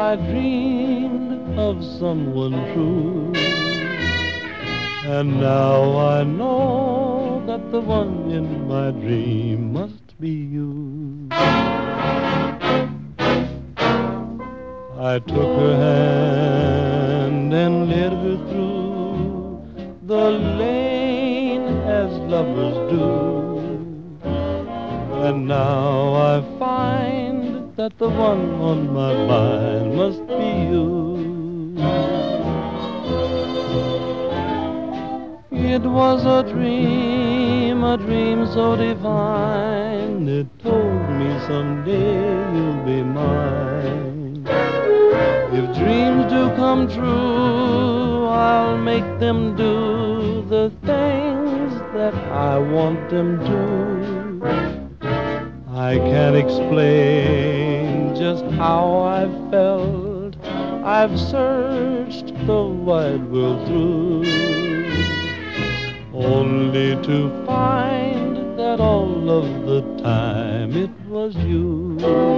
I dreamed of someone true, and now I know that the one in my dream must be you. I took her hand and led her through the lane as lovers do, and now I find that the one on my mind must be you. It was a dream so divine. It told me someday you'll be mine. If dreams do come true, I'll make them do the things that I want them to. I can't explain just how I felt. I've searched the wide world through, only to find that all of the time it was you.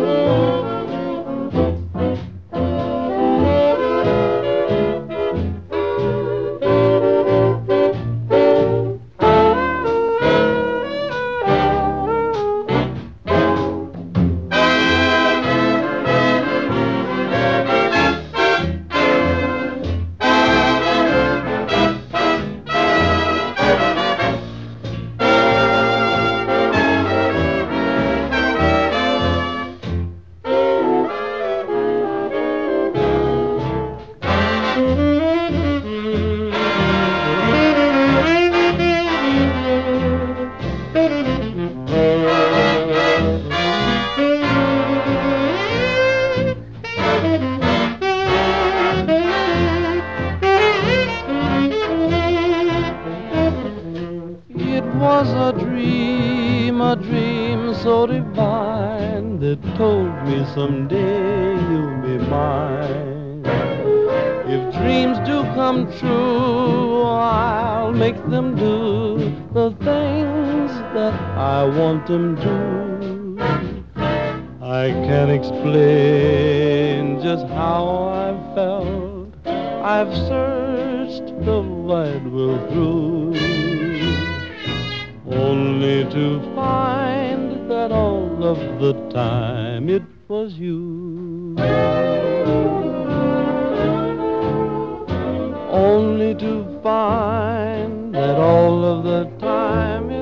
It was a dream so divine that told me someday you'll be mine. If dreams do come true, I'll make them do the things that I want them to. I can't explain just how I felt. I've searched the wide world through, only to find that all of the time it was you. Only to find that all of the time